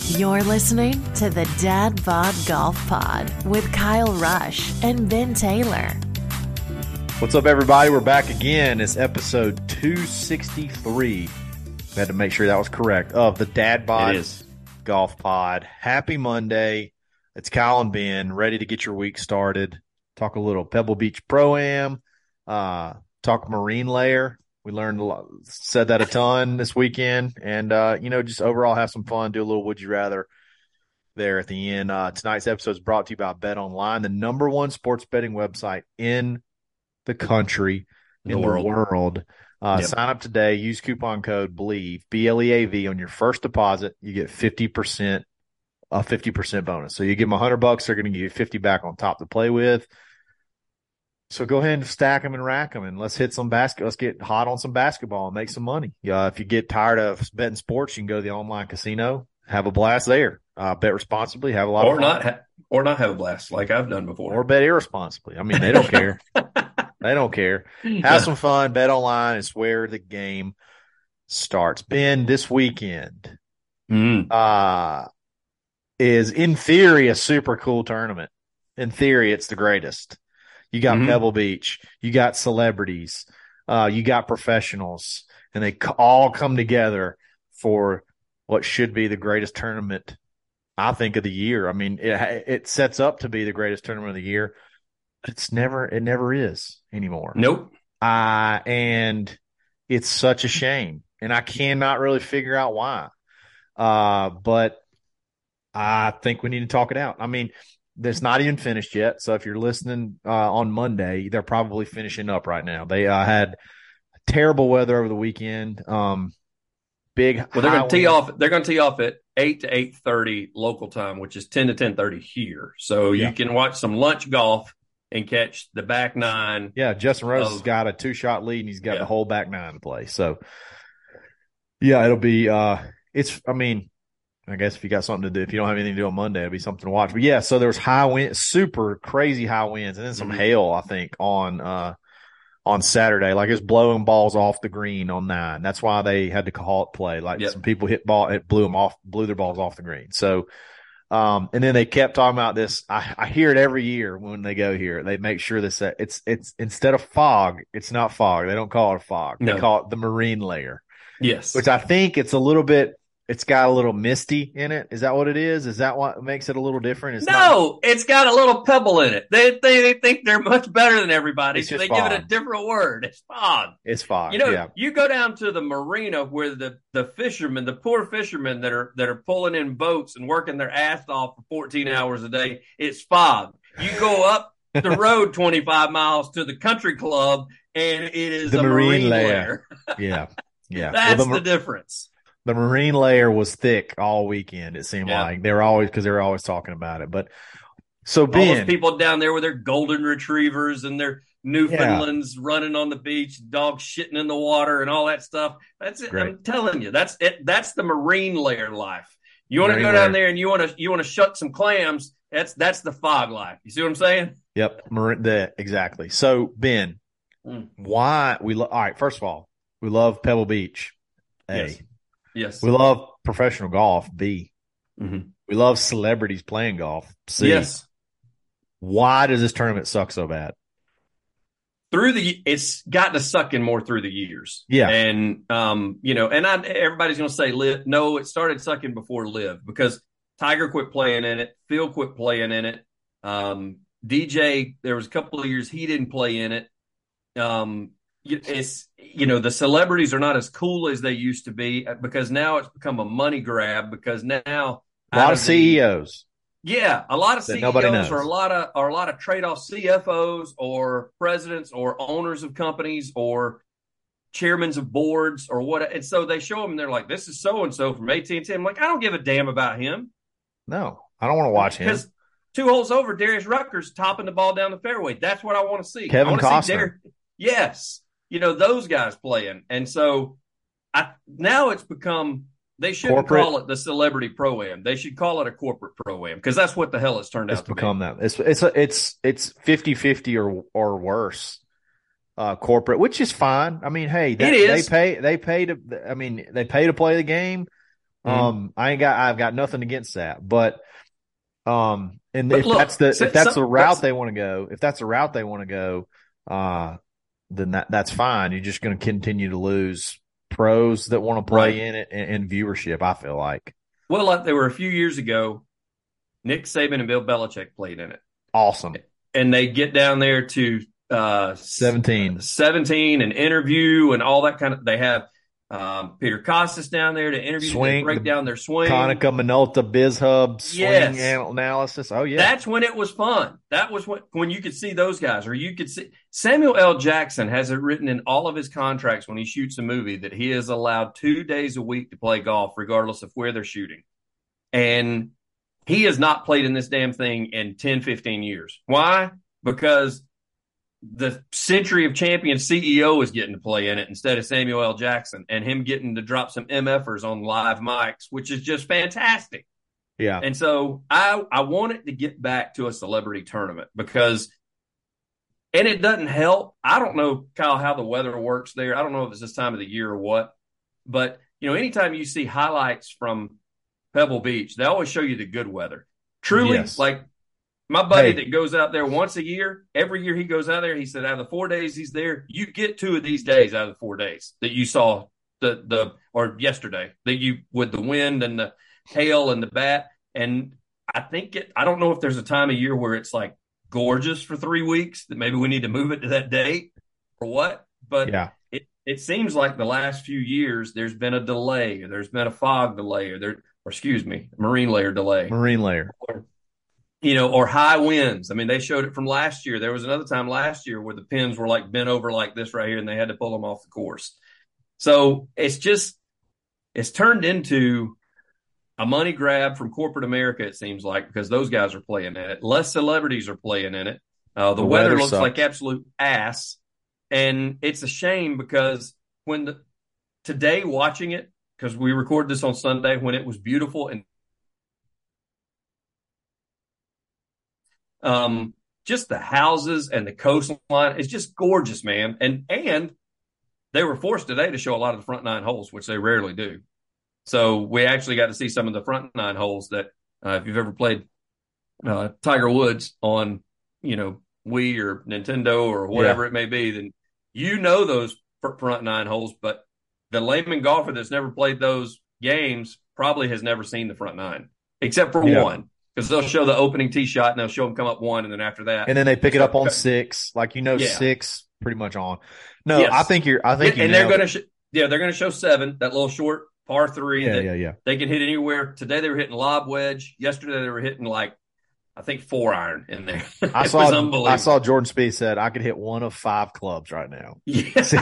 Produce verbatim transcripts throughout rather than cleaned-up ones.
You're listening to the Dad Bod Golf Pod with Kyle Rush and Ben Taylor. What's up, everybody? We're back again. It's episode two sixty-three. I had to make sure that was correct. Of the Dad Bod Golf Pod. Happy Monday. It's Kyle and Ben, ready to get your week started. Talk a little Pebble Beach Pro-Am. Uh, talk Marine Layer. We learned a lot, said that a ton this weekend. And, uh, you know, just overall have some fun, do a little Would You Rather there at the end. Uh, tonight's episode is brought to you by Bet Online, the number one sports betting website in the country, in the, the world. world. Uh, yep. Sign up today. Use coupon code BLEAV, B L E A V, on your first deposit. You get fifty percent, a fifty percent bonus. So you give them one hundred bucks, they're going to give you fifty back on top to play with. So go ahead and stack them and rack them, and let's hit some basket. Let's get hot on some basketball and make some money. Uh, if you get tired of betting sports, you can go to the online casino, have a blast there. Uh, bet responsibly, have a lot or of fun. not, ha- or not have a blast like I've done before, or bet irresponsibly. I mean, they don't care. They don't care. Have some fun. Bet online is where the game starts. Ben, this weekend mm. uh, is in theory a super cool tournament. In theory, it's the greatest. You got mm-hmm. Pebble Beach, you got celebrities, uh, you got professionals, and they all come together for what should be the greatest tournament, I think, of the year. I mean, it, it sets up to be the greatest tournament of the year. It's never, it never is anymore. Nope. Uh, and it's such a shame, and I cannot really figure out why. Uh, but I think we need to talk it out. I mean, it's not even finished yet. So if you're listening uh, on Monday, they're probably finishing up right now. They uh, had terrible weather over the weekend. Um, big. Well, they're going to tee off. They're going to tee off at eight to eight thirty local time, which is ten to ten thirty here. So yeah. You can watch some lunch golf and catch the back nine. Yeah, Justin Rose of, has got a two shot lead, and he's got yeah. the whole back nine to play. So yeah, it'll be. Uh, it's. I mean. I guess if you got something to do, if you don't have anything to do on Monday, it'll be something to watch. But yeah, so there was high wind, super crazy high winds, and then some mm-hmm. hail, I think, on uh, on Saturday. Like, it was blowing balls off the green on nine. That's why they had to call it play. Like yep. some people hit ball, it blew them off, blew their balls off the green. So, um, and then they kept talking about this. I, I hear it every year when they go here. They make sure this it's it's instead of fog, it's not fog. They don't call it a fog. No. They call it the marine layer. Yes, which I think it's a little bit. It's got a little misty in it. Is that what it is? Is that what makes it a little different? It's no, not... it's got a little pebble in it. They, they they think they're much better than everybody, it's so they fog. give it a different word. It's fog. It's fog. You know, yeah. You go down to the marina where the, the fishermen, the poor fishermen that are that are pulling in boats and working their ass off for fourteen hours a day. It's fog. You go up the road twenty-five miles to the country club, and it is the a marine, marine layer. layer. yeah, yeah. That's well, the, the difference. The marine layer was thick all weekend. It seemed yeah. like they were always because they were always talking about it. But so Ben, all those people down there with their golden retrievers and their Newfoundlands yeah. running on the beach, dogs shitting in the water, and all that stuff. That's it. Great. I'm telling you, that's it. That's the marine layer life. You want to go down layer. there and you want to you want to shut some clams. That's that's the fog life. You see what I'm saying? Yep, marine. The, exactly. So Ben, mm. why we lo- all right? First of all, we love Pebble Beach. A. Yes. Yes. We love professional golf, B. Mm-hmm. We love celebrities playing golf, C. Yes. Why does this tournament suck so bad? Through the, it's gotten to suck in more through the years. Yeah. And, um, you know, and I, everybody's going to say live. No, it started sucking before live because Tiger quit playing in it. Phil quit playing in it. Um, D J, there was a couple of years he didn't play in it. Um, It's, you know, the celebrities are not as cool as they used to be because now it's become a money grab because now a lot of C E Os. The, yeah, a lot of C E Os or a lot of or a lot of trade-off C F Os or presidents or owners of companies or chairmen of boards or what. And so they show them and they're like, this is so-and-so from A T and T. I'm like, I don't give a damn about him. No, I don't want to watch him. Because two holes over, Darius Rucker's topping the ball down the fairway. That's what I want to see. Kevin Costner. Dar- yes. You know, those guys playing. And so I now it's become, they shouldn't corporate. call it the celebrity pro-am. They should call it a corporate pro-am because that's what the hell it's turned it's out to become be. that. It's it's a, it's it's fifty-fifty or or worse. Uh, corporate, which is fine. I mean, hey, that, it is. they pay they pay to I mean, they pay to play the game. Um, mm-hmm. I ain't got, I've got nothing against that, but, um, and but if look, that's the, so, if that's so, the route they want to go, if that's the route they want to go, uh, then that, that's fine. You're just going to continue to lose pros that want to play right. in it and, and viewership, I feel like. Well, like there were a few years ago, Nick Saban and Bill Belichick played in it. Awesome. And they get down there to uh, seventeen. seventeen and interview and all that kind of – they have um, Peter Costas down there to interview, swing, break down their swing. Konica Minolta BizHub swing yes. analysis. Oh, yeah. That's when it was fun. That was when, when you could see those guys, or you could see – Samuel L. Jackson has it written in all of his contracts when he shoots a movie that he is allowed two days a week to play golf regardless of where they're shooting. And – he has not played in this damn thing in ten, fifteen years. Why? Because the Century of Champions C E O is getting to play in it instead of Samuel L. Jackson, and him getting to drop some M Fers on live mics, which is just fantastic. Yeah. And so I, I want it to get back to a celebrity tournament because, and it doesn't help. I don't know, Kyle, how the weather works there. I don't know if it's this time of the year or what, but, you know, anytime you see highlights from Pebble Beach, they always show you the good weather. Truly, yes. Like my buddy hey. that goes out there once a year, every year he goes out there, he said out of the four days he's there, you get two of these days out of the four days that you saw the the or yesterday that you with the wind and the hail and the bat. And I think it I don't know if there's a time of year where it's like gorgeous for three weeks that maybe we need to move it to that date or what. But yeah. it, it seems like the last few years there's been a delay, or there's been a fog delay, or there or excuse me, marine layer delay. Marine layer. Or, you know, or high winds. I mean, they showed it from last year. There was another time last year where the pins were like bent over like this right here, and they had to pull them off the course. So it's just, it's turned into a money grab from corporate America, it seems like, because those guys are playing in it. Less celebrities are playing in it. Uh, the, the weather, weather looks sucks. like absolute ass. And it's a shame because when the, today watching it, because we recorded this on Sunday when it was beautiful and um, just the houses and the coastline is just gorgeous, man. And and they were forced today to show a lot of the front nine holes, which they rarely do. So we actually got to see some of the front nine holes that uh, if you've ever played uh, Tiger Woods on, you know, Wii or Nintendo or whatever yeah. it may be, then you know those front nine holes, but the layman golfer that's never played those games probably has never seen the front nine, except for yeah. one, because they'll show the opening tee shot and they'll show them come up one, and then after that, and then they pick it up on six, like you know, yeah. six pretty much on. No, yes. I think you're. I think yeah, you and they're going to, sh- yeah, they're going to show seven, that little short par three. Yeah, that yeah, yeah. They can hit anywhere. Today they were hitting lob wedge. Yesterday they were hitting like, I think four iron in there. I saw. I saw Jordan Spieth said I could hit one of five clubs right now. Yeah.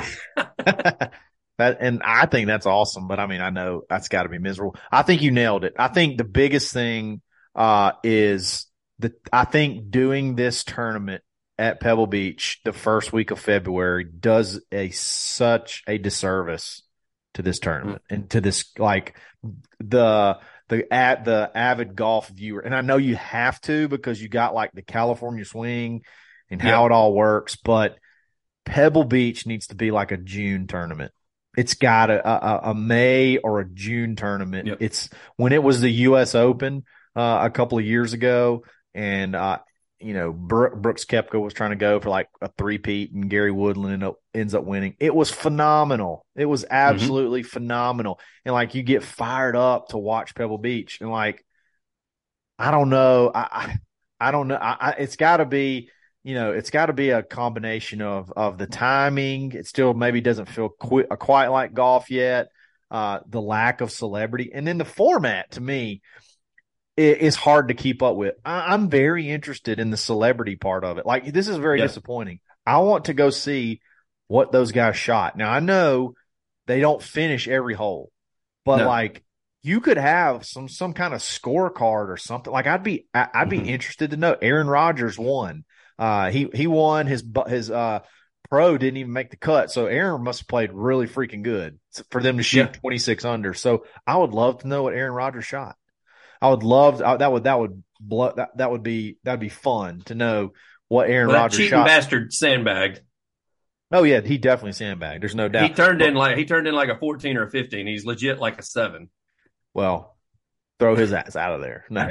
That, and I think that's awesome, but I mean, I know that's got to be miserable. I think you nailed it. I think the biggest thing, uh, is the, I think doing this tournament at Pebble Beach the first week of February does a, such a disservice to this tournament mm-hmm. and to this, like the, the, at the avid golf viewer. And I know you have to, because you got like the California swing and how yeah. it all works, but Pebble Beach needs to be like a June tournament. It's got a, a, a May or a June tournament. Yep. It's when it was the U S Open uh, a couple of years ago, and uh, you know Brooks Koepka was trying to go for like a three-peat, and Gary Woodland end up, ends up winning. It was phenomenal. It was absolutely mm-hmm. phenomenal, and like you get fired up to watch Pebble Beach, and like I don't know, I I, I don't know, I, I, it's got to be. You know, it's got to be a combination of of the timing. It still maybe doesn't feel qu- quite like golf yet. Uh, the lack of celebrity, and then the format to me is, is hard to keep up with. I, I'm very interested in the celebrity part of it. Like this is very yeah. disappointing. I want to go see what those guys shot. Now I know they don't finish every hole, but no. like you could have some some kind of scorecard or something. Like I'd be I, I'd be mm-hmm. interested to know. Aaron Rodgers won. Uh, he, he won his, his, uh, pro didn't even make the cut. So Aaron must have played really freaking good for them to shoot yeah. twenty-six under. So I would love to know what Aaron Rodgers shot. I would love to, that would, that would blow, that, that would be, that'd be fun to know what Aaron well, Rodgers cheating shot. Bastard sandbagged. Oh yeah. He definitely sandbagged. There's no doubt. He turned but, in like, he turned in like a fourteen or a fifteen. He's legit like a seven. Well, throw his ass out of there. No.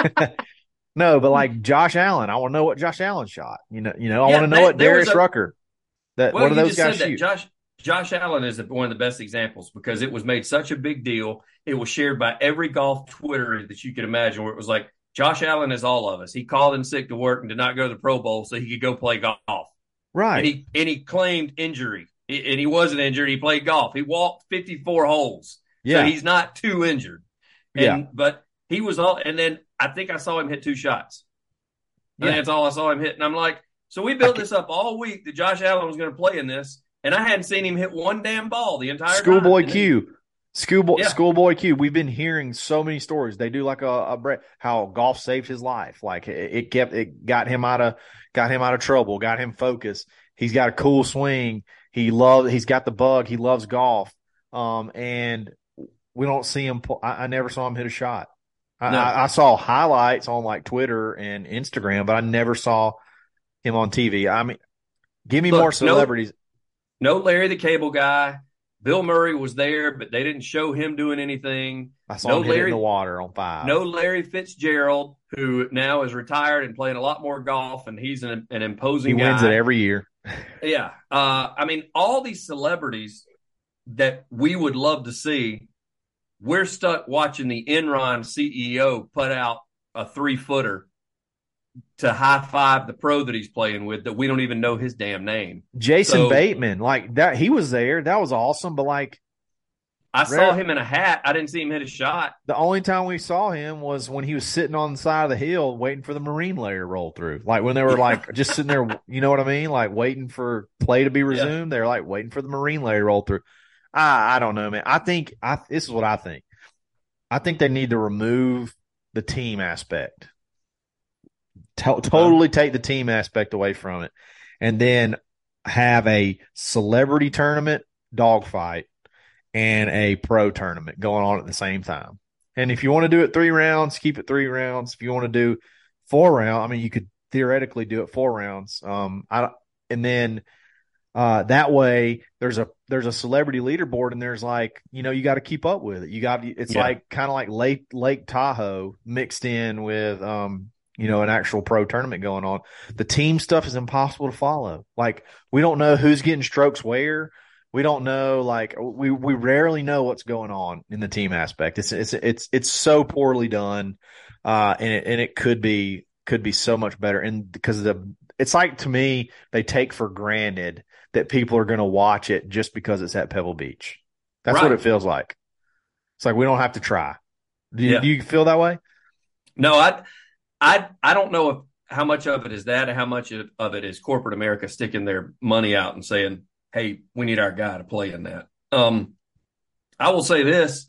No, but like Josh Allen, I want to know what Josh Allen shot. You know, you know, I Yeah, want to know that- what there was Darius a- Rucker. That Well, what do you those just guys said that shoot? Josh Josh Allen is one of the best examples because it was made such a big deal. It was shared by every golf Twitter that you could imagine, where it was like Josh Allen is all of us. He called in sick to work and did not go to the Pro Bowl so he could go play golf. Right. And he and he claimed injury, and he wasn't injured. He played golf. He walked fifty-four holes, Yeah. so he's not too injured. And Yeah. but he was all. And then I think I saw him hit two shots. I Yeah. think that's all I saw him hit. And I'm like, so we built this up all week that Josh Allen was going to play in this, and I hadn't seen him hit one damn ball the entire Schoolboy time. Q. Schoolboy Yeah. Schoolboy Q. We've been hearing so many stories. They do like a, a bre- how golf saved his life. Like it, it kept it got him out of got him out of trouble, got him focused. He's got a cool swing. He loves he's got the bug. He loves golf. Um and we don't see him pull, I, I never saw him hit a shot. I, No. I, I saw highlights on like Twitter and Instagram, but I never saw him on T V. I mean, give me Look, more no- celebrities. No Larry the Cable Guy. Bill Murray was there, but they didn't show him doing anything. I saw no him hit it Larry- in the water on five. No Larry Fitzgerald, who now is retired and playing a lot more golf, and he's an, an imposing he wins guy. it every year. Yeah. Uh, I mean, all these celebrities that we would love to see, we're stuck watching the Enron C E O put out a three footer to high five the pro that he's playing with that we don't even know his damn name. Jason So- Bateman, like that, he was there. That was awesome. But like I saw Rare- him in a hat. I didn't see him hit a shot. the only time we saw him was when he was sitting on the side of the hill waiting for the marine layer to roll through. Like when they were like just sitting there, you know what I mean? Like waiting for play to be resumed. They're like waiting for the marine layer to roll through. I I don't know, man. I think I this is what I think. I think they need to remove the team aspect. To- totally take the team aspect away from it, and then have a celebrity tournament dogfight and a pro tournament going on at the same time. And if you want to do it three rounds, keep it three rounds. If you want to do four rounds, I mean, you could theoretically do it four rounds. Um, I and then uh, that way there's a there's a celebrity leaderboard, and there's like you know you got to keep up with it. You got it's Yeah. like kind of like Lake Lake Tahoe mixed in with um you know an actual pro tournament going on. The team stuff is impossible to follow. Like we don't know who's getting strokes where. We don't know, like we, we rarely know what's going on in the team aspect. It's it's it's it's so poorly done, uh, and it and it could be could be so much better. And because the it's like to me they take for granted that people are going to watch it just because it's at Pebble Beach. That's what Right. it feels like. It's like we don't have to try. Do you, Yeah. do you feel that way? No, I, I, I don't know if how much of it is that, and how much of of it is corporate America sticking their money out and saying, "Hey, we need our guy to play in that." Um, I will say this: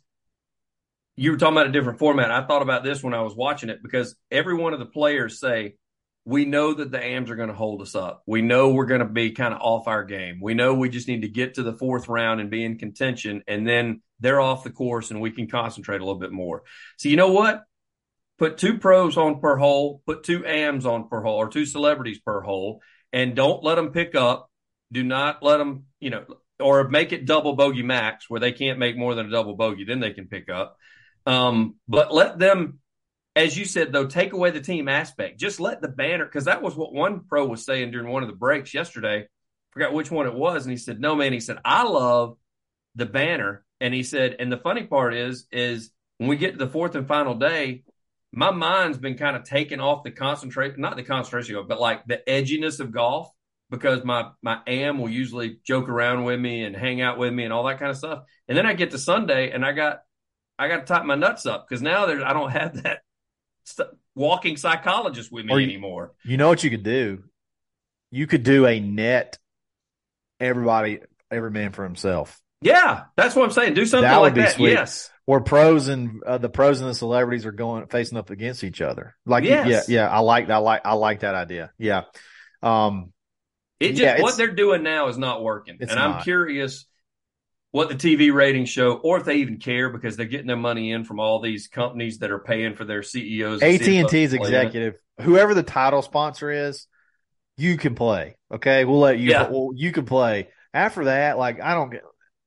you were talking about a different format. I thought about this when I was watching it because every one of the players say, "We know that the A Ms are going to hold us up. We know we're going to be kind of off our game. We know we just need to get to the fourth round and be in contention, and then they're off the course and we can concentrate a little bit more." So you know what? Put two pros on per hole, put two A Ms on per hole, or two celebrities per hole, and don't let them pick up. Do not let them, you know, or make it double bogey max where they can't make more than a double bogey. Then they can pick up. Um, but let them, as you said, though, take away the team aspect. Just let the banner, because that was what one pro was saying during one of the breaks yesterday. Forgot which one it was. And he said, no, man, he said, I love the banner. And he said, and the funny part is, is when we get to the fourth and final day, my mind's been kind of taken off the concentration, not the concentration, but like the edginess of golf, because my, my A M will usually joke around with me and hang out with me and all that kind of stuff. And then I get to Sunday and I got, I got to tighten my nuts up because now there's, I don't have that st- walking psychologist with me Or you- anymore. You know what you could do? You could do a net everybody, every man for himself. Yeah, that's what I'm saying. Do something That would like be that. sweet. Yes. Where pros and uh, the pros and the celebrities are going facing up against each other. Like, Yes. yeah, yeah, I like, I like, I like that idea. Yeah. Um, It just Yeah, it's- what they're doing now is not working. It's And I'm not. curious what the T V ratings show, or if they even care because they're getting their money in from all these companies that are paying for their C E Os. and A T and T's C F Os to play in it. executive, whoever the title sponsor is, you can play. Okay, we'll let you. Yeah. Well, you can play. After that, like I don't get.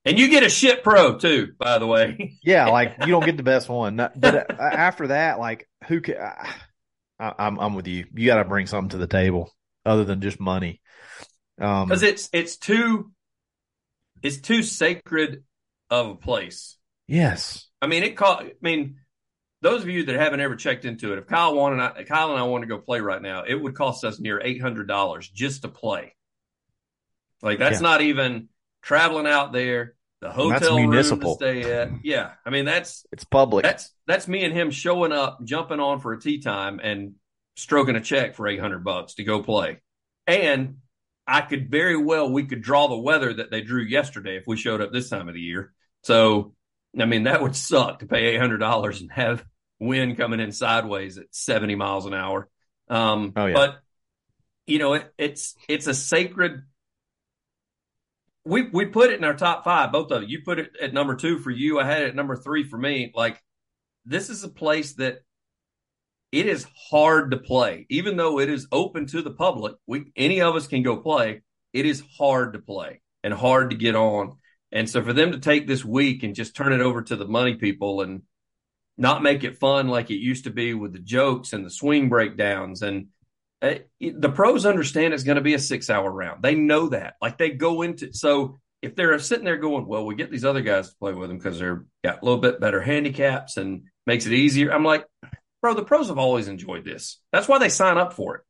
And you get a shit pro too, by the way. Yeah, like you don't get the best one. But after that, like who can? I, I'm I'm with you. You got to bring something to the table other than just money, because um, it's it's too it's too sacred of a place. Yes, I mean it. Call, I mean, those of you that haven't ever checked into it, if Kyle wanted, I, Kyle and I want to go play right now, it would cost us near eight hundred dollars just to play. Like that's yeah. not even traveling out there. The hotel room to stay at. Yeah. I mean, that's it's public. That's that's me and him showing up, jumping on for a tee time and stroking a check for eight hundred bucks to go play. And I could very well, we could draw the weather that they drew yesterday if we showed up this time of the year. So, I mean, that would suck to pay eight hundred dollars and have wind coming in sideways at seventy miles an hour. Um, oh, yeah. But, you know, it, it's it's a sacred We we put it in our top five, both of you. You put it at number two for you. I had it at number three for me. Like, this is a place that it is hard to play. Even though it is open to the public, we any of us can go play. It is hard to play and hard to get on. And so for them to take this week and just turn it over to the money people and not make it fun like it used to be with the jokes and the swing breakdowns and Uh, the pros understand it's going to be a six-hour round. They know that. Like, they go into – so if they're sitting there going, well, we get these other guys to play with them because they're got a little bit better handicaps and makes it easier. I'm like, bro, the pros have always enjoyed this. That's why they sign up for it.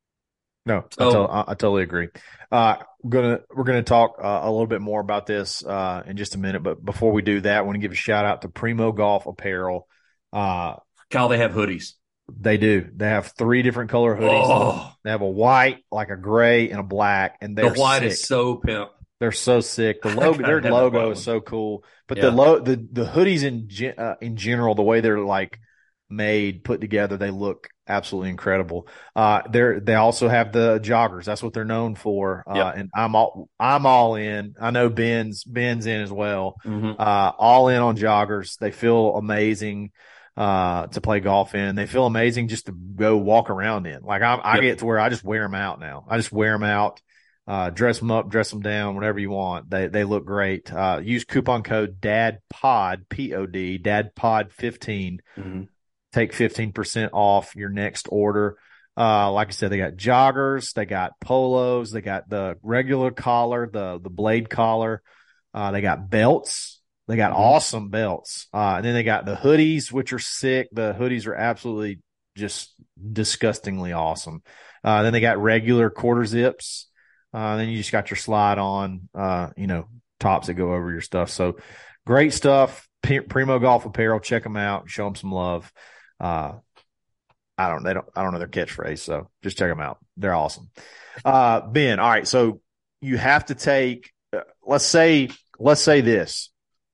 No, so, I, to- I totally agree. Uh, we're gonna we're gonna talk uh, a little bit more about this uh, in just a minute, but before we do that, I want to give a shout out to Primo Golf Apparel. Uh, Kyle, they have hoodies. They do. They have three different color hoodies. Oh. They have a white, like a gray, and a black. And they're the white sick. is so pimp. They're so sick. The logo, their logo is so cool. But yeah. the lo- the the hoodies in uh, in general, the way they're like made, put together, they look absolutely incredible. Uh, they're they also have the joggers. That's what they're known for. Uh, yep. And I'm all I'm all in. I know Ben's Ben's in as well. Mm-hmm. Uh, all in on joggers. They feel amazing. Uh, to play golf in. They feel amazing just to go walk around in. Like I, I yep. get to where I just wear them out now. I just wear them out, uh, dress them up, dress them down, whatever you want. They, they look great. Uh, use coupon code DADPOD, P O D, DADPOD fifteen. Mm-hmm. Take fifteen percent off your next order. Uh, like I said, they got joggers, they got polos, they got the regular collar, the, the blade collar. Uh, they got belts. They got mm-hmm. awesome belts. Uh, and then they got the hoodies, which are sick. The hoodies are absolutely just disgustingly awesome. Uh, then they got regular quarter zips. Uh, then you just got your slide on, uh, you know, tops that go over your stuff. So great stuff. P- Primo Golf Apparel. Check them out. Show them some love. Uh, I don't, they don't, I don't know their catchphrase. So just check them out. They're awesome. Uh, Ben, all right. So you have to take, uh, let's say, let's say this.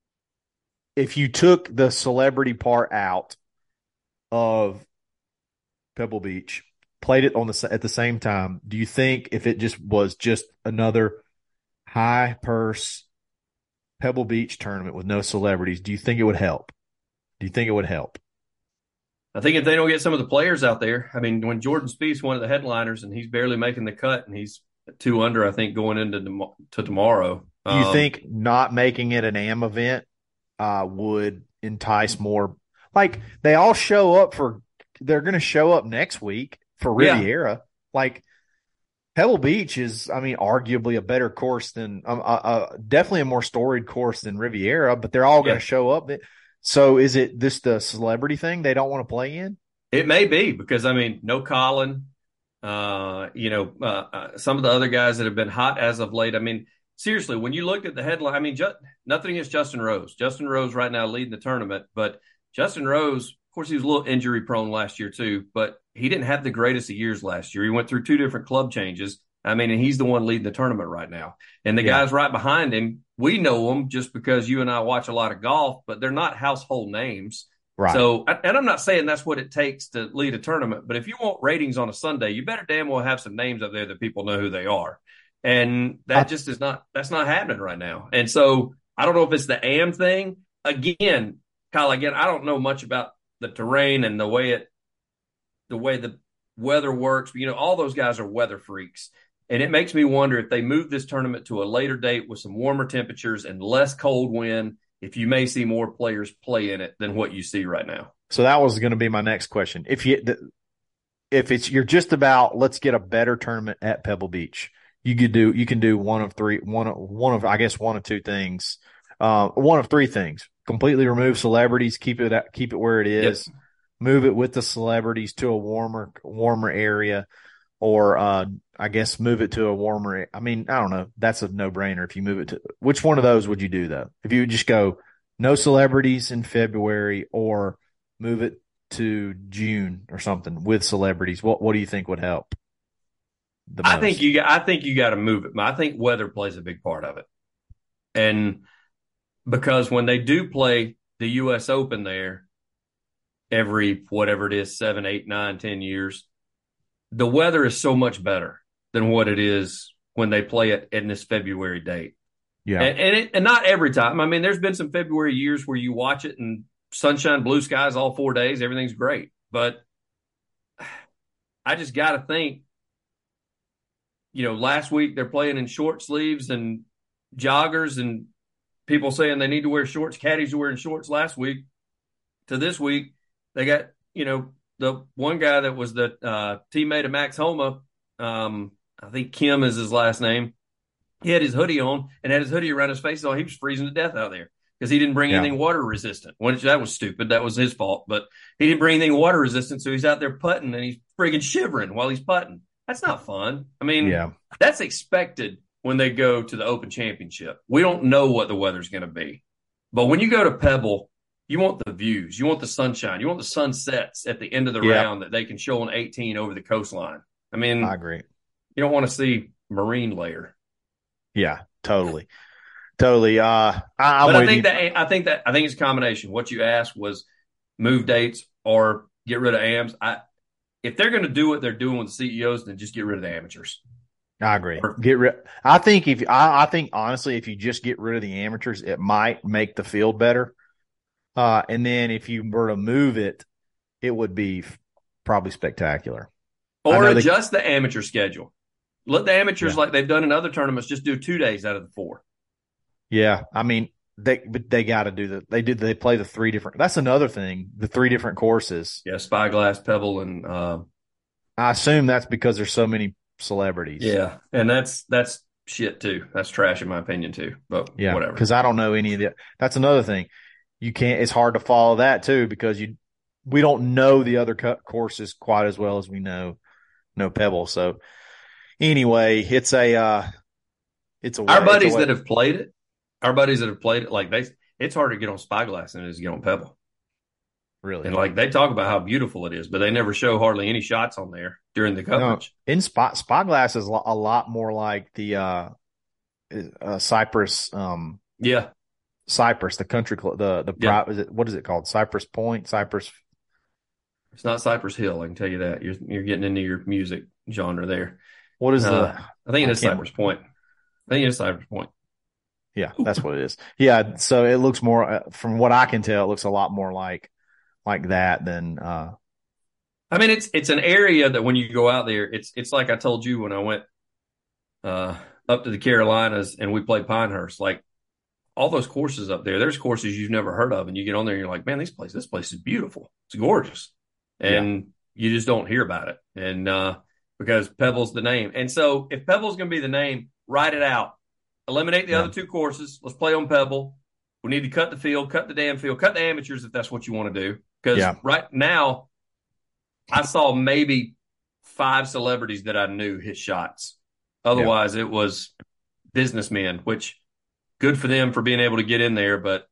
If you took the celebrity part out of Pebble Beach, played it on the at the same time, do you think if it just was just another high purse Pebble Beach tournament with no celebrities, do you think it would help? Do you think it would help? I think if they don't get some of the players out there, I mean, when Jordan Spieth's one of the headliners and he's barely making the cut and he's two under, I think, going into to tomorrow. Do you um, think not making it an A M event Uh, would entice more? Like, they all show up for – they're going to show up next week for Riviera. Yeah. Like, Pebble Beach is, I mean, arguably a better course than um, – uh, uh, definitely a more storied course than Riviera, but they're all going to yeah. show up. So is it this the celebrity thing they don't want to play in? It may be because, I mean, no Colin. Uh, you know, uh, uh, some of the other guys that have been hot as of late. I mean – seriously, when you look at the headline, I mean, just, nothing against Justin Rose. Justin Rose right now leading the tournament, but Justin Rose, of course, he was a little injury prone last year too, but he didn't have the greatest of years last year. He went through two different club changes. I mean, and he's the one leading the tournament right now. And the yeah. guys right behind him, we know them just because you and I watch a lot of golf, but they're not household names. Right. So, and I'm not saying that's what it takes to lead a tournament, but if you want ratings on a Sunday, you better damn well have some names up there that people know who they are. And that just is not, that's not happening right now. And so I don't know if it's the A M thing. Again, Kyle, again, I don't know much about the terrain and the way it, the way the weather works. You know, all those guys are weather freaks. And it makes me wonder if they move this tournament to a later date with some warmer temperatures and less cold wind, if you may see more players play in it than what you see right now. So that was going to be my next question. If you, if it's, you're just about, let's get a better tournament at Pebble Beach, you could do, you can do one of three, one of, one of, I guess one of two things, uh, one of three things: completely remove celebrities, keep it, keep it where it is, yep. Move it with the celebrities to a warmer, warmer area, or, uh, I guess move it to a warmer. I mean, I don't know. That's a no brainer. If you move it to, which one of those would you do though? If you would just go no celebrities in February, or move it to June or something with celebrities, what, what do you think would help? The most? I think you, I think you got to move it. I think weather plays a big part of it. And because when they do play the U S Open there every, whatever it is, seven, eight, nine, ten years, the weather is so much better than what it is when they play it in this February date. Yeah. And and, it, and not every time. I mean, there's been some February years where you watch it and sunshine, blue skies all four days. Everything's great. But I just got to think, you know, last week they're playing in short sleeves and joggers, and people saying they need to wear shorts. Caddies were wearing shorts last week to this week. They got, you know, the one guy that was the uh, teammate of Max Homa, um, I think Kim is his last name. He had his hoodie on and had his hoodie around his face. So he was freezing to death out there because he didn't bring yeah. anything water resistant. Which that was stupid. That was his fault. But he didn't bring anything water resistant. So he's out there putting and he's friggin' shivering while he's putting. That's not fun. I mean, yeah. that's expected when they go to the Open Championship. We don't know what the weather's going to be. But when you go to Pebble, you want the views. You want the sunshine. You want the sunsets at the end of the yeah. round that they can show on eighteen over the coastline. I mean, I agree. You don't want to see marine layer. Yeah, totally. Totally. Uh, I, I'm but I think you. that I think that I think it's a combination. What you asked was move dates or get rid of A Ms. I if they're going to do what they're doing with the C E Os, then just get rid of the amateurs. I agree. Get rid. I think if I, I think honestly, if you just get rid of the amateurs, it might make the field better. Uh, and then if you were to move it, it would be f- probably spectacular. Or adjust they, the amateur schedule. Let the amateurs, yeah. like they've done in other tournaments, just do two days out of the four. Yeah, I mean they, but they got to do the. They did. They play the three different. That's another thing. The three different courses. Yeah, Spyglass, Pebble, and. Uh, I assume that's because there's so many celebrities. Yeah, and that's that's shit too. That's trash in my opinion too. But yeah, whatever. Because I don't know any of that. That's another thing. You can't. It's hard to follow that too because you. We don't know the other courses quite as well as we know know Pebble. So anyway, it's a. Uh, it's a. Our way, buddies a that have played it. Our buddies that have played it, like they, it's harder to get on Spyglass than it is to get on Pebble. Really, and like they talk about how beautiful it is, but they never show hardly any shots on there during the coverage. No, in Spy, Spyglass is a lot more like the uh, uh, Cypress. Um, yeah, Cypress, the country club. The the yeah. is it what is it called? Cypress Point, Cypress. It's not Cypress Hill. I can tell you that. You're you're getting into your music genre there. What is uh, the? I think it is Cypress Point. I think it is Cypress Point. Yeah, that's what it is. Yeah, so it looks more, uh, from what I can tell, it looks a lot more like like that than. Uh, I mean, it's it's an area that when you go out there, it's it's like I told you when I went uh, up to the Carolinas and we played Pinehurst. Like all those courses up there, there's courses you've never heard of, and you get on there and you're like, man, this place, this place is beautiful. It's gorgeous, and yeah. you just don't hear about it, and uh, because Pebble's the name, and so if Pebble's going to be the name, write it out. Eliminate the yeah. other two courses. Let's play on Pebble. We need to cut the field, cut the damn field, cut the amateurs if that's what you want to do. Because yeah. right now, I saw maybe five celebrities that I knew hit shots. Otherwise, yeah. it was businessmen, which good for them for being able to get in there. But,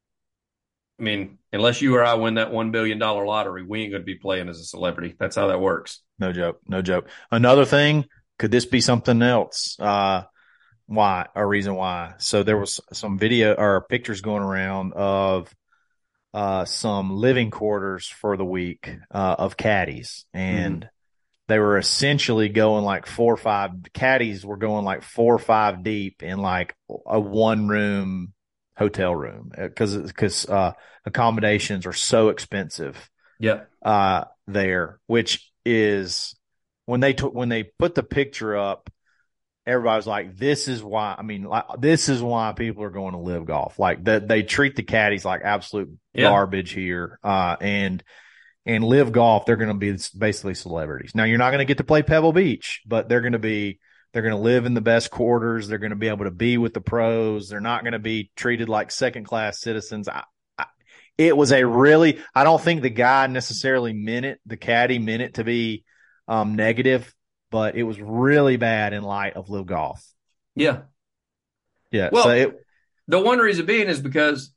I mean, unless you or I win that one billion dollars lottery, we ain't going to be playing as a celebrity. That's how that works. No joke. No joke. Another thing, could this be something else? Uh Why? A reason why. So there was some video or pictures going around of uh, some living quarters for the week uh, of caddies. And mm-hmm. they were essentially going like four or five caddies were going like four or five deep in like a one room hotel room because, because uh, accommodations are so expensive. Yeah. Uh, there, which is when they took, when they put the picture up, everybody's like, this is why, I mean, like, this is why people are going to Live Golf. Like the, they treat the caddies like absolute Yeah. garbage here. Uh, and, and Live Golf, they're going to be basically celebrities. Now you're not going to get to play Pebble Beach, but they're going to be, they're going to live in the best quarters. They're going to be able to be with the pros. They're not going to be treated like second class citizens. I, I, it was a really, I don't think the guy necessarily meant it, the caddy meant it to be um, negative, but it was really bad in light of Live Golf. Yeah. Yeah. Well, so it, the one reason being is because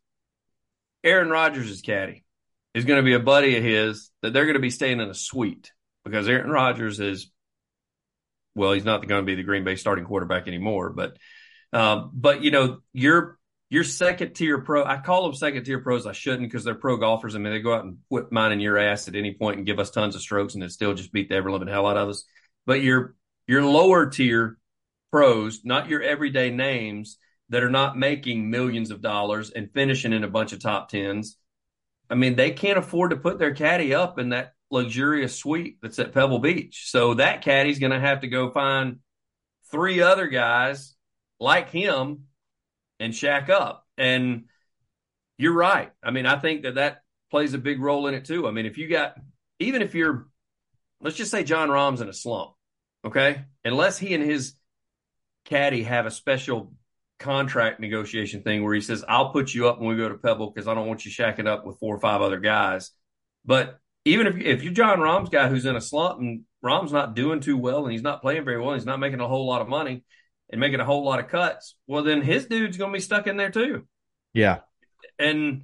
Aaron Rodgers' caddy is going to be a buddy of his that they're going to be staying in a suite because Aaron Rodgers is, well, he's not going to be the Green Bay starting quarterback anymore, but, um, but you know, your your second tier pro, I call them second tier pros. I shouldn't because they're pro golfers. I mean, they go out and whip mine in your ass at any point and give us tons of strokes and then still just beat the ever living hell out of us. But your your lower tier pros, not your everyday names that are not making millions of dollars and finishing in a bunch of top tens. I mean, they can't afford to put their caddy up in that luxurious suite that's at Pebble Beach. So that caddy's going to have to go find three other guys like him and shack up. And you're right. I mean, I think that that plays a big role in it too. I mean, if you got, even if you're, let's just say John Rahm's in a slump, okay? Unless he and his caddy have a special contract negotiation thing where he says, I'll put you up when we go to Pebble because I don't want you shacking up with four or five other guys. But even if, if you're John Rahm's guy who's in a slump and Rahm's not doing too well and he's not playing very well, and he's not making a whole lot of money and making a whole lot of cuts, well, then his dude's going to be stuck in there too. Yeah. And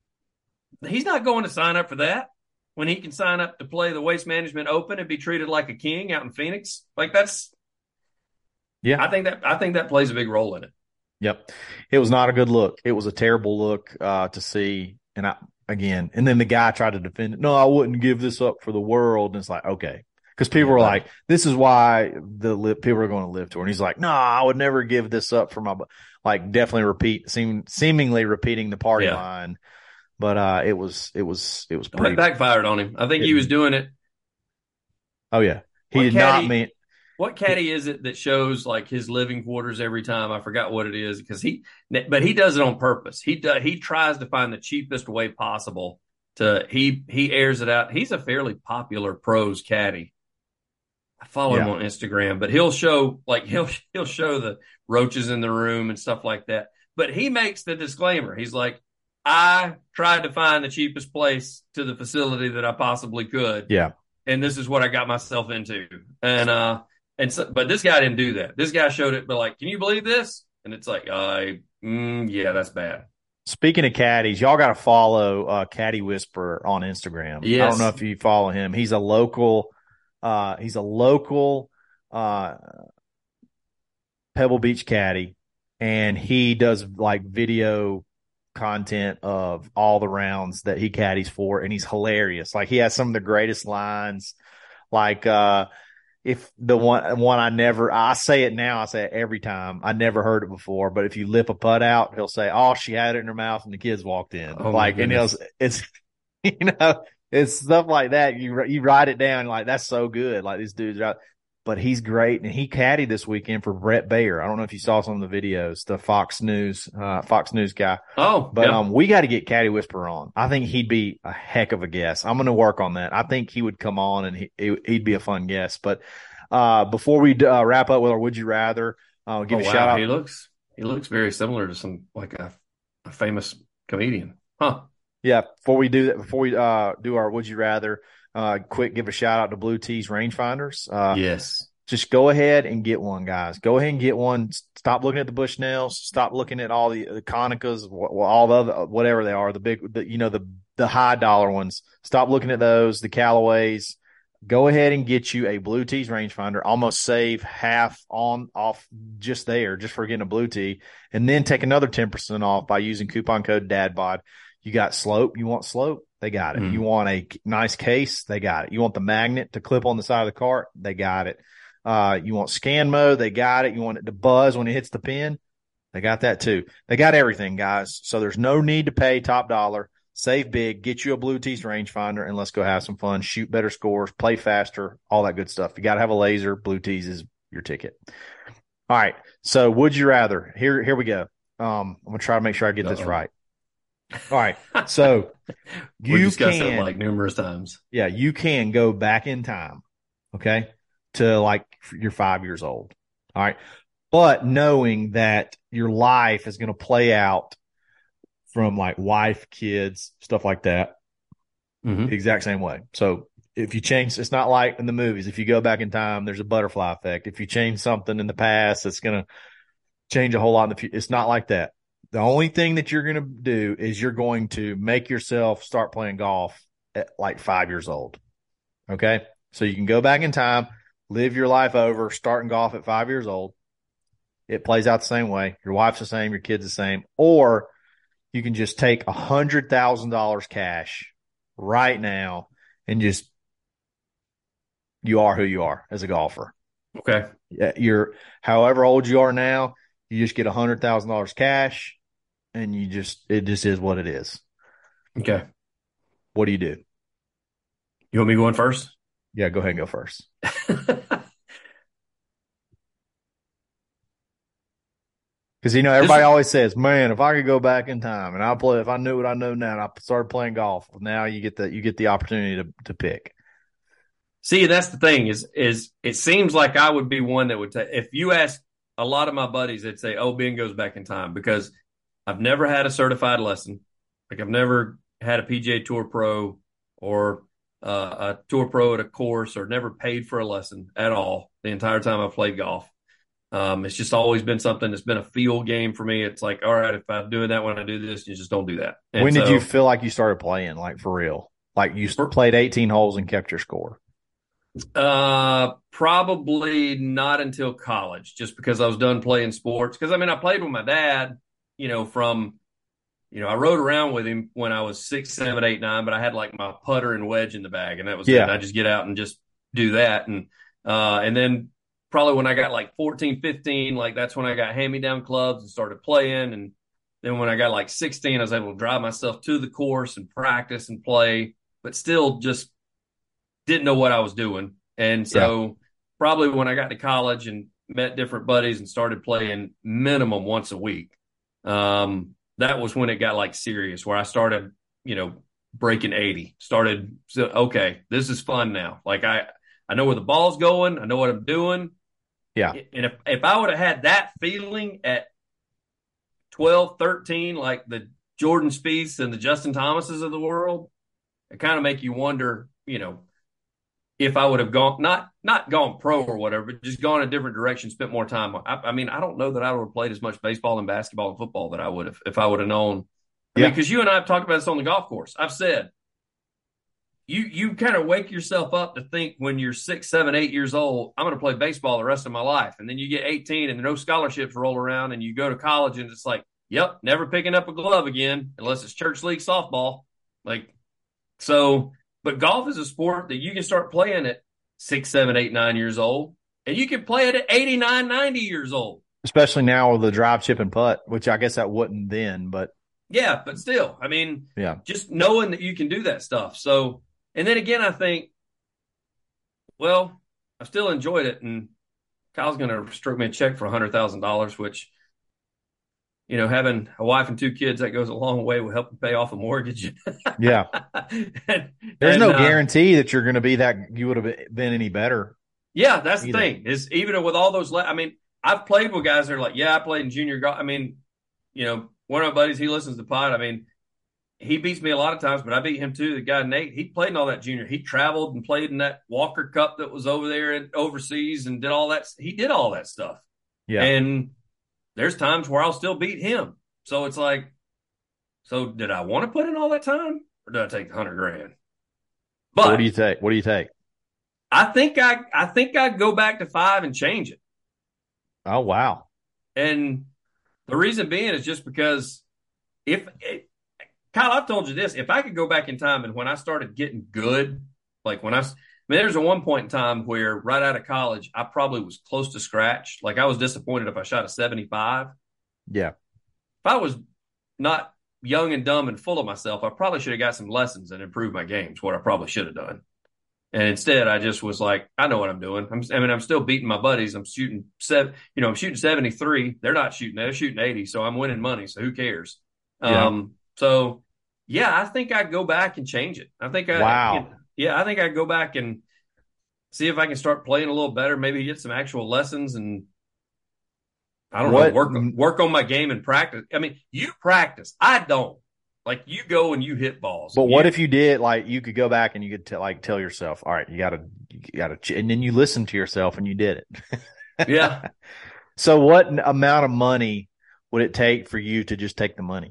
he's not going to sign up for that when he can sign up to play the Waste Management Open and be treated like a king out in Phoenix. Like that's, yeah, I think that, I think that plays a big role in it. Yep. It was not a good look. It was a terrible look uh, to see. And I, again, and then the guy tried to defend it. No, I wouldn't give this up for the world. And it's like, okay. Because people were like, this is why the li- people are going to Live Tour. And he's like, no, I would never give this up for my, like definitely repeat, seem, seemingly repeating the party yeah. line. But uh, it was, it was, it was pretty. It backfired on him. I think it, he was doing it. Oh, yeah. He what did caddy, not mean. What caddy is it that shows like his living quarters every time? I forgot what it is because he, but he does it on purpose. He does, he tries to find the cheapest way possible to, he, he airs it out. He's a fairly popular pros caddy. I follow yeah. him on Instagram, but he'll show like he'll he'll show the roaches in the room and stuff like that. But he makes the disclaimer. He's like, I tried to find the cheapest place to the facility that I possibly could. Yeah. And this is what I got myself into. And uh and so, but this guy didn't do that. This guy showed it, but like, can you believe this? And it's like, uh, mm, yeah, that's bad. Speaking of caddies, y'all got to follow uh, Caddy Whisperer on Instagram. Yes. I don't know if you follow him. He's a local. Uh, he's a local uh, Pebble Beach caddy, and he does like video content of all the rounds that he caddies for, and he's hilarious. Like he has some of the greatest lines. Like uh, if the one one I never, I say it now, I say it every time. I never heard it before, but if you lip a putt out, he'll say, "Oh, she had it in her mouth," and the kids walked in. Oh, like, and it's it's you know. It's stuff like that. You you write it down like that's so good. Like these dudes are out, but he's great, and he caddied this weekend for Brett Baer. I don't know if you saw some of the videos, the Fox News uh, Fox News guy. Oh, but yeah. um, we got to get Caddy Whisperer on. I think he'd be a heck of a guest. I'm going to work on that. I think he would come on and he he'd be a fun guest. But uh, before we uh, wrap up with our Would You Rather, uh, give oh, a wow. shout out. He looks he looks very similar to some like a, a famous comedian, huh? Yeah, before we do that, before we uh, do our Would You Rather, uh, quick give a shout out to Blue Tees rangefinders. Uh, yes. Just go ahead and get one, guys. Go ahead and get one. Stop looking at the Bushnells. Stop looking at all the, the Konicas, all the other, whatever they are, the big, the, you know, the the high dollar ones. Stop looking at those, the Callaways. Go ahead and get you a Blue Tees rangefinder. Almost save half on off just there, just for getting a Blue Tee, and then take another ten percent off by using coupon code DADBOD. You got slope. You want slope? They got it. Mm. You want a nice case? They got it. You want the magnet to clip on the side of the cart? They got it. Uh, you want scan mode? They got it. You want it to buzz when it hits the pin? They got that too. They got everything, guys. So there's no need to pay top dollar. Save big. Get you a Blue Tees rangefinder, and let's go have some fun. Shoot better scores. Play faster. All that good stuff. You got to have a laser. Blue Tees is your ticket. All right. So would you rather? Here, here we go. Um, I'm gonna try to make sure I get Uh-oh. this right. All right. So we you discussed can it like numerous times. Yeah, you can go back in time, okay, to like you're five years old. All right. But knowing that your life is going to play out from like wife, kids, stuff like that, mm-hmm. the exact same way. So if you change, it's not like in the movies. If you go back in time, there's a butterfly effect. If you change something in the past, it's going to change a whole lot in the future. It's not like that. The only thing that you're going to do is you're going to make yourself start playing golf at like five years old. Okay. So you can go back in time, live your life over, starting golf at five years old. It plays out the same way. Your wife's the same, your kid's the same. Or you can just take a hundred thousand dollars cash right now and just, you are who you are as a golfer. Okay. You're however old you are now, you just get a hundred thousand dollars cash and you just, it just is what it is. Okay. What do you do? You want me going first? Yeah, go ahead and go first. Because, you know, everybody this, always says, man, if I could go back in time and I play, if I knew what I know now and I started playing golf, now you get the, you get the opportunity to, to pick. See, that's the thing is, is it seems like I would be one that would take, if you ask a lot of my buddies, they'd say, oh, Ben goes back in time, because I've never had a certified lesson. Like I've never had a P G A Tour Pro or uh, a Tour Pro at a course, or never paid for a lesson at all the entire time I've played golf. Um, it's just always been something that's been a feel game for me. It's like, all right, if I'm doing that when I do this, you just don't do that. And when did so, you feel like you started playing, like for real? Like you for, played eighteen holes and kept your score? Uh, probably not until college, just because I was done playing sports. Because, I mean, I played with my dad, you know, from, you know, I rode around with him when I was six, seven, eight, nine, but I had like my putter and wedge in the bag, and that was yeah. it. I just get out and just do that. And, uh, and then probably when I got like fourteen, fifteen, like that's when I got hand-me-down clubs and started playing. And then when I got like sixteen, I was able to drive myself to the course and practice and play, but still just didn't know what I was doing. And so yeah. probably when I got to college and met different buddies and started playing minimum once a week, um, that was when it got like serious, where I started, you know, breaking eighty, started, so, okay, this is fun now. Like I, I know where the ball's going. I know what I'm doing. Yeah. And if, if I would have had that feeling at twelve, thirteen, like the Jordan Spieths and the Justin Thomases of the world, it kind of make you wonder, you know, if I would have gone, not not gone pro or whatever, but just gone a different direction, spent more time. I, I mean, I don't know that I would have played as much baseball and basketball and football that I would have if I would have known. I yeah. mean, because you and I have talked about this on the golf course. I've said, you you kind of wake yourself up to think when you're six, seven, eight years old, I'm going to play baseball the rest of my life. And then you get eighteen and no scholarships roll around and you go to college and it's like, yep, never picking up a glove again unless it's church league softball. Like, so... But golf is a sport that you can start playing at six, seven, eight, nine years old, and you can play it at eighty-nine, ninety years old. Especially now with the drive, chip, and putt, which I guess that wouldn't then, but. Yeah, but still, I mean, yeah, just knowing that you can do that stuff. So, and then again, I think, well, I still enjoyed it, and Kyle's going to stroke me a check for one hundred thousand dollars, which, you know, having a wife and two kids, that goes a long way with helping pay off a mortgage. Yeah. and, There's and, no uh, guarantee that you're going to be that you would have been any better. Yeah, that's either. The thing is, even with all those, I mean, I've played with guys that are like, yeah, I played in junior golf. I mean, you know, one of my buddies, he listens to pod. I mean, he beats me a lot of times, but I beat him too. The guy, Nate, he played in all that junior. He traveled and played in that Walker Cup that was over there and overseas and did all that. He did all that stuff. Yeah. And there's times where I'll still beat him. So it's like, so did I want to put in all that time or did I take the hundred grand? But so what do you take? What do you take? I think I, I think I'd go back to five and change it. Oh, wow. And the reason being is just because if it, Kyle, I've told you this, if I could go back in time and when I started getting good, like when I, I mean, there's a one point in time where right out of college, I probably was close to scratch. Like I was disappointed if I shot a seventy-five. Yeah. If I was not young and dumb and full of myself, I probably should have got some lessons and improved my games, what I probably should have done. And instead, I just was like, I know what I'm doing. I'm, I mean, I'm still beating my buddies. I'm shooting seven, you know, I'm shooting seventy-three. They're not shooting, they're shooting eighty. So I'm winning money. So who cares? Yeah. Um, so yeah, I think I'd go back and change it. I think I, wow. you know, yeah, I think I'd go back and see if I can start playing a little better, maybe get some actual lessons and I don't what? know, work, work on my game and practice. I mean, you practice. I don't. Like you go and you hit balls. But you, what if you did like you could go back and you could t- like tell yourself, all right, you gotta, you gotta, ch-, and then you listen to yourself and you did it. Yeah. So what amount of money would it take for you to just take the money?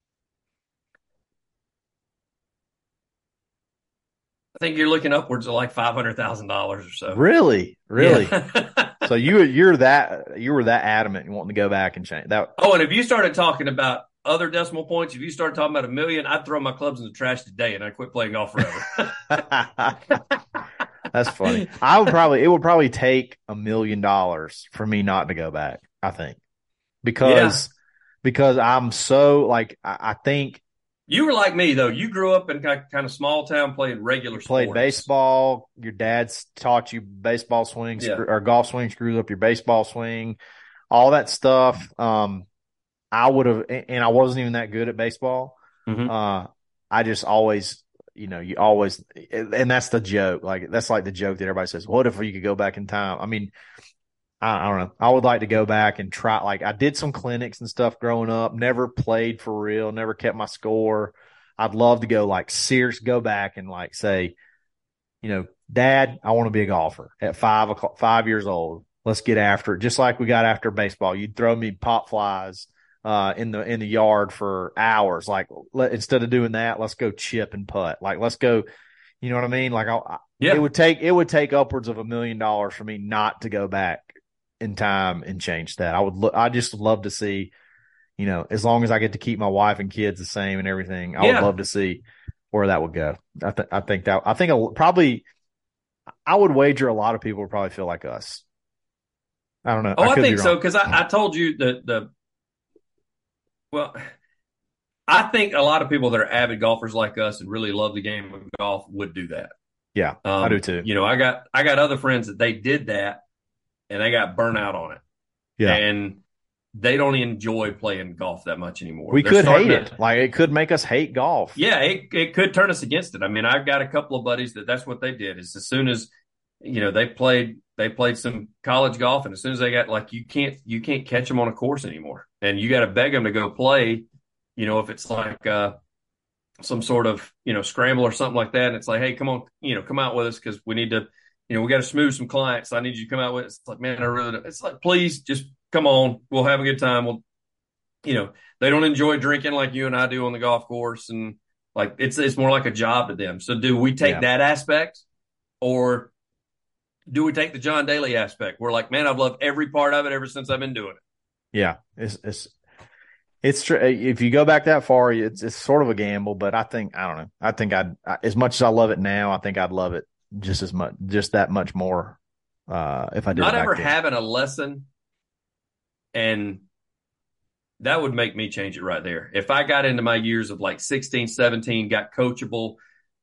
I think you're looking upwards of like five hundred thousand dollars or so. Really, really. Yeah. So you you're that you were that adamant you wanting to go back and change that. Oh, and if you started talking about other decimal points, if you started talking about a million, I'd throw my clubs in the trash today and I'd quit playing golf forever. That's funny. I would probably, it would probably take a million dollars for me not to go back, I think, because, yeah. because I'm so like, I, I think. You were like me though. You grew up in kind of small town, played regular sports. Played baseball. Your dad's taught you baseball swings yeah. or golf swing, screws up your baseball swing, all that stuff. Um, I would have, and I wasn't even that good at baseball. Mm-hmm. Uh, I just always, you know, you always, and that's the joke. Like, that's like the joke that everybody says, what if you could go back in time? I mean, I, I don't know. I would like to go back and try, like, I did some clinics and stuff growing up, never played for real, never kept my score. I'd love to go, like, serious, go back and, like, say, you know, Dad, I want to be a golfer at five o'clock, five years old. Let's get after it. Just like we got after baseball. You'd throw me pop flies uh, in the, in the yard for hours. Like, let, instead of doing that, let's go chip and putt. Like, let's go, you know what I mean? Like, I, yeah. it would take, it would take upwards of a million dollars for me not to go back in time and change that. I would, lo- I just love to see, you know, as long as I get to keep my wife and kids the same and everything, I yeah. would love to see where that would go. I think, I think that, I think a, probably, I would wager a lot of people would probably feel like us. I don't know. Oh, I, I think so. Cause I, I told you that the, well, I think a lot of people that are avid golfers like us and really love the game of golf would do that. Yeah, um, I do too. You know, I got, I got other friends that they did that and they got burnt out on it. Yeah. And they don't enjoy playing golf that much anymore. We They're could hate to, it. Like, it could make us hate golf. Yeah, it, it could turn us against it. I mean, I've got a couple of buddies that that's what they did is as soon as, you know, they played, they played some college golf. And as soon as they got like, you can't, you can't catch them on a course anymore. And you got to beg them to go play, you know, if it's like uh, some sort of, you know, scramble or something like that. And it's like, hey, come on, you know, come out with us because we need to, you know, we got to smooth some clients. I need you to come out with us. It's like, man, I really don't. It's like, please just come on. We'll have a good time. We'll, you know, they don't enjoy drinking like you and I do on the golf course. And like, it's, it's more like a job to them. So do we take yeah. that aspect or do we take the John Daly aspect? We're like, man, I've loved every part of it ever since I've been doing it. Yeah. It's, it's, it's true. If you go back that far, it's, it's sort of a gamble, but I think, I don't know. I think I'd, as much as I love it now, I think I'd love it just as much, just that much more. Uh, if I did not it back ever then. having a lesson, and that would make me change it right there. If I got into my years of like sixteen, seventeen, got coachable.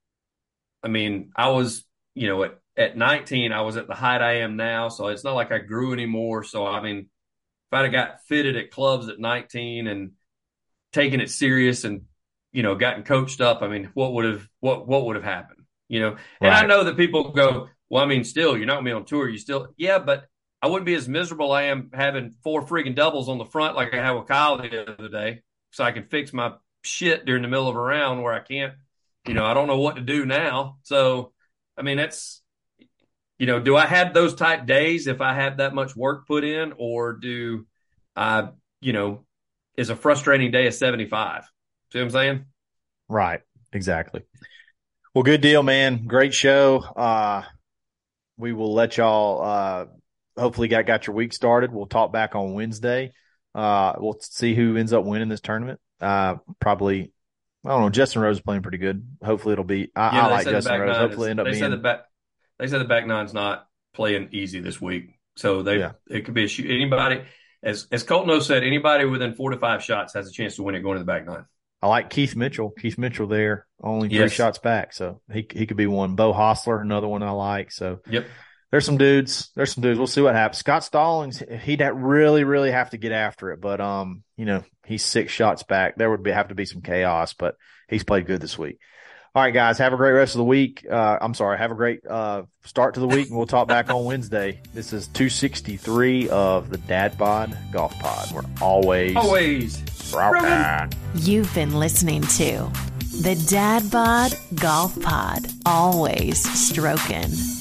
I mean, I was, you know, at, at nineteen, I was at the height I am now. So it's not like I grew anymore. So, I mean, if I'd have got fitted at clubs at nineteen and taken it serious and, you know, gotten coached up, I mean, what would have, what, what would have happened, you know? And right. I know that people go, well, I mean, still, you're not gonna be on tour. You still, yeah, but I wouldn't be as miserable I am having four freaking doubles on the front like I had with Kyle the other day, so I can fix my shit during the middle of a round where I can't, you know, I don't know what to do now. So, I mean, that's, you know, do I have those type days if I have that much work put in, or do I, you know, is a frustrating day a seventy-five? See what I'm saying? Right. Exactly. Well, good deal, man. Great show. Uh, we will let y'all, uh, hopefully got, got your week started. We'll talk back on Wednesday. Uh, we'll see who ends up winning this tournament. Uh, probably, I don't know. Justin Rose is playing pretty good. Hopefully it'll be, I, yeah, I like Justin Rose. Hopefully is, end up they being. Said the back, they said the back nine's not playing easy this week. So they, yeah. it could be a shoot. Anybody, as, as Colton O said, anybody within four to five shots has a chance to win it going to the back nine. I like Keith Mitchell. Keith Mitchell there, only three Yes. shots back, so he he could be one. Bo Hostler, another one I like. So Yep. there's some dudes. There's some dudes. We'll see what happens. Scott Stallings, he'd have really, really have to get after it, but um, you know, he's six shots back. There would be have to be some chaos, but he's played good this week. All right, guys, have a great rest of the week. Uh, I'm sorry, have a great uh, start to the week, and we'll talk back on Wednesday. This is two sixty-three of the Dad Bod Golf Pod. We're always, Always. rocking. You've been listening to the Dad Bod Golf Pod, always stroking.